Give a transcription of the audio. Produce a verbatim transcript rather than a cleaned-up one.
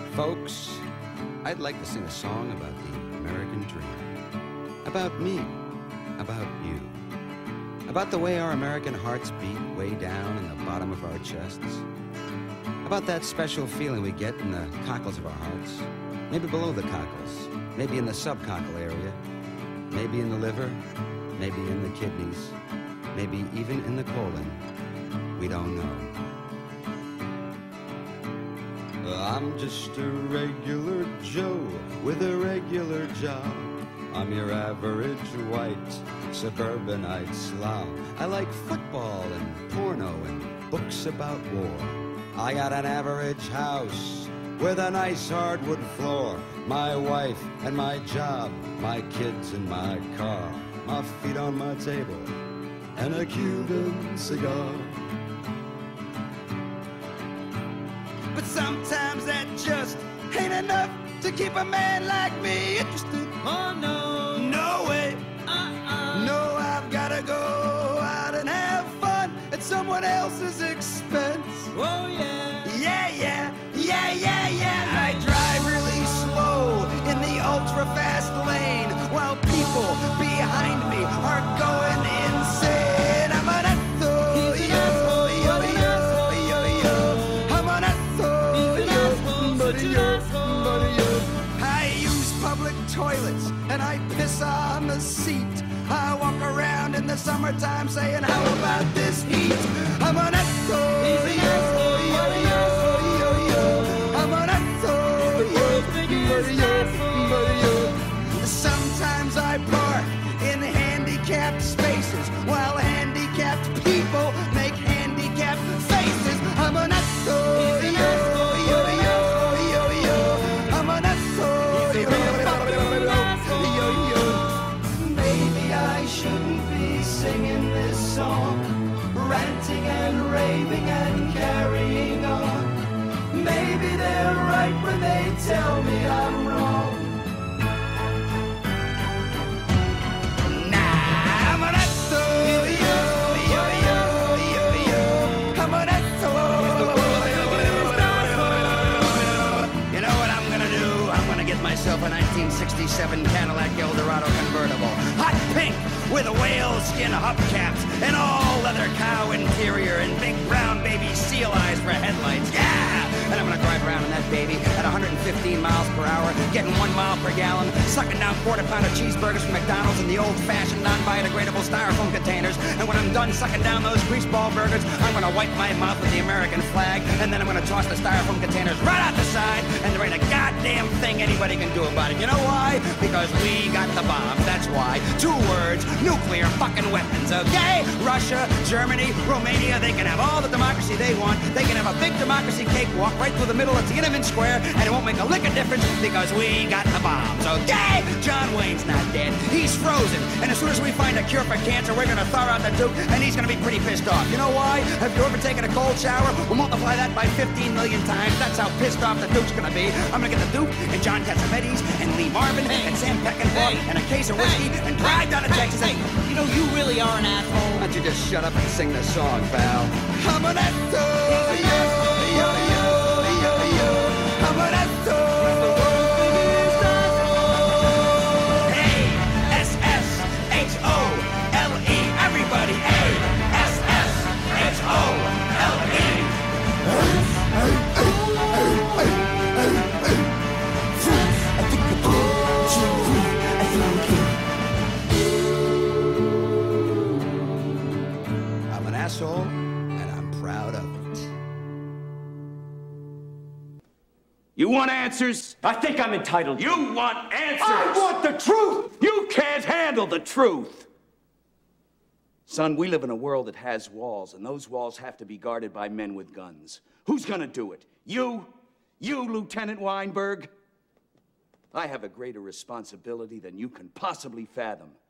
Folks, I'd like to sing a song about the American dream. About me. About you. About the way our American hearts beat way down in the bottom of our chests. About that special feeling we get in the cockles of our hearts. Maybe below the cockles. Maybe in the subcockle area. Maybe in the liver. Maybe in the kidneys. Maybe even in the colon. We don't know. I'm just a regular Joe with a regular job. I'm your average white suburbanite slob. I like football and porno and books about war. I got an average house with a nice hardwood floor. My wife and my job, my kids and my car. My feet on my table and a Cuban cigar. But sometimes that just ain't enough to keep a man like me interested. Oh no, no way. uh-uh. No, I've gotta go out and have fun at someone else's expense. Oh yeah, yeah, yeah, yeah, yeah, yeah. I drive really slow in the ultra-fast lane while people behind me are going insane. I'm an asshole, yo, yo, yo, yo, yo. I'm an asshole, yo, buddy, yo, buddy, yo. I use public toilets and I piss on the seat. I walk around in the summertime saying, how about this heat? I'm an asshole, yo, yo, yo, yo, yo. I'm an asshole, yo, buddy, yo, buddy, yo. Sometimes I park in handicapped spaces while handicapped people make handicapped faces. I'm an asshole, yo, yo, yo, yo, yo. I'm an asshole, yo, yo, yo. Maybe I shouldn't be singing this song, ranting and raving and carrying on. Maybe they're right when they tell me I'm wrong. Myself a nineteen sixty-seven Cadillac Eldorado convertible, hot pink with a whale skin hubcaps, an all-leather cow interior, and big brown baby seal eyes for headlights. Yeah! And I'm gonna drive around in that baby at one hundred fifteen miles per hour, getting one mile per gallon, sucking down quarter-pounder cheeseburgers from McDonald's in the old-fashioned, non-biodegradable styrofoam containers. And when I'm done sucking down those greaseball burgers, I'm gonna wipe my mouth with the American flag, and then I'm gonna toss the styrofoam containers right out the side, and there ain't a goddamn thing anybody can do about it. You know why? Because we got the bombs, that's why. Two words, nuclear fucking weapons, okay? Russia, Germany, Romania, they can have all the democracy they want. They can have a big democracy cakewalk right through the middle of Tiananmen Square, and it won't make a lick of difference because we got the bombs, okay? John Wayne's not dead. He's frozen, and as soon as we find a cure for cancer, we're gonna thaw out the Duke, and he's gonna be pretty pissed off. You know why? Have you ever taken a cold shower? We'll multiply that by fifteen million times. That's how pissed off the Duke's gonna be. I'm gonna get the Duke and John Cassavetes and Lee Marvin hey. and Sam Peckinpah hey. and a case of whiskey hey. and drive down to hey. Texas. Hey, you know, you really are an asshole. Why don't you just shut up and sing the song, pal? I'm an asshole, yo, yo, yo, yo, yo. I'm an asshole. Hey, S S H O L E. Everybody, A, S S H O L E. I'm an asshole, and I'm proud of it. You want answers? I think I'm entitled. You want answers? I want the truth! You can't handle the truth! Son, we live in a world that has walls, and those walls have to be guarded by men with guns. Who's gonna do it? You? You, Lieutenant Weinberg? I have a greater responsibility than you can possibly fathom.